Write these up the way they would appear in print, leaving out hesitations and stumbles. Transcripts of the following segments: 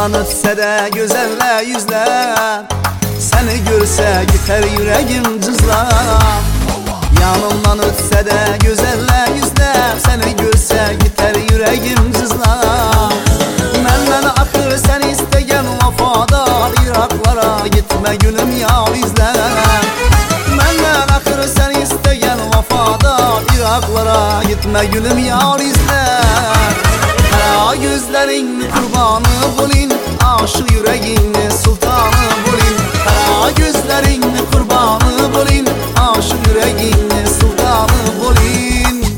Yanımdan ötse de güzelle yüzler, seni görse gider yüreğim cızlar. Yanımdan ötse de güzelle yüzler, seni görse gider yüreğim cızlar. Menden akır sen istegen vafadar, Iraklara gitme gülüm yar izler. Menden akır sen istegen vafadar, Iraklara gitme gülüm yar izler. Kara gözlerin kurbanı bulayım, aşık yüreğin sultanı bulayım. Kara gözlerin kurbanı bulayım, aşık yüreğin sultanı bulayım.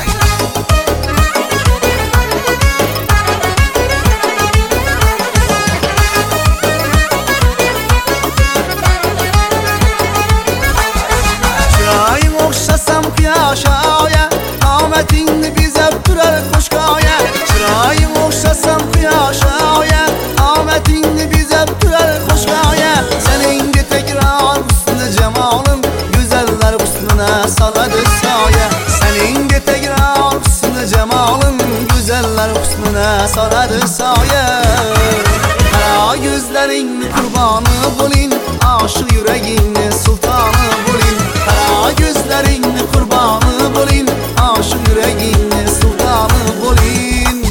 Çırağın okşasam kıyaşaya, Ahmet'in bize öptürer koşkaya. Çırağın okşasam kıyaşaya, Ahmet'in bize öptürer koşkaya. Senin de tekrar husn-ı cemalın, güzeller husnuna saladı saye. Senin de tekrar husn-ı cemalın, güzeller husnuna saladı saye. Kara gözlerin kurbanı bulayım, aşık yüreğin sultanı bulayım. Kara gözlerin kurbanı bulayım, aşık yüreğin sultanı bulayım.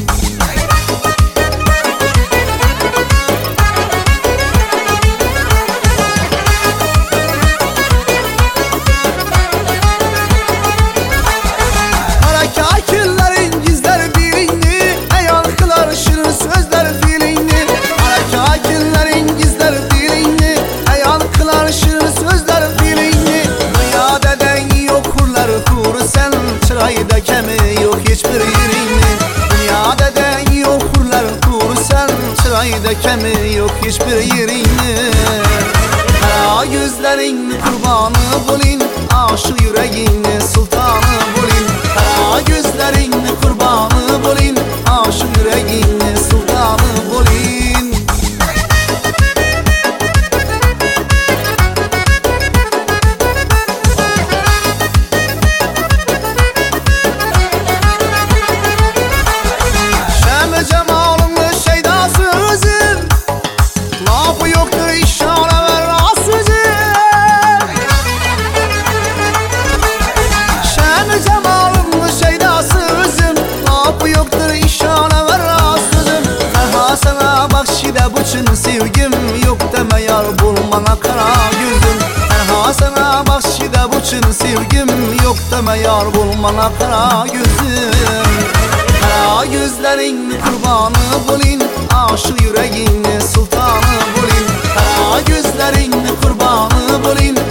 Kara kakillerin gizler bilindi, ayal kılar şirin sözler filindi. Kara kakillerin gizler bilindi, ayal kılar şirin sözler filindi. Dünya deden yok hurlar kuru sen, çırayda kemi yok hiçbir yerinde. Dünya deden yok hurlar kuru sen, çırayda kemi yok hiçbir yerinde. Kara gözlerin kurbanı bulayım, aşık yüreğin sultanı bulayım. Kara gözlerin kurbanı bulayım, aşık yüreğin sultanı bulayım. Şem cemalın şeydası özüm, lafı yoktur işare ver rasızım. Şem cemalın şeydası özüm, lafı yoktur işare ver rasızım. Ferha sana bakşide buçun sevgim, yok deme yar bulmana kara gözüm. Ferha sana bakşide buçun sevgim, yok deme yar bulmana kara gözüm. Kara gözlerin kurbanı bulayım, aşık yüreğin sultanı bulayım. Kara gözlerin kurbanı bulayım,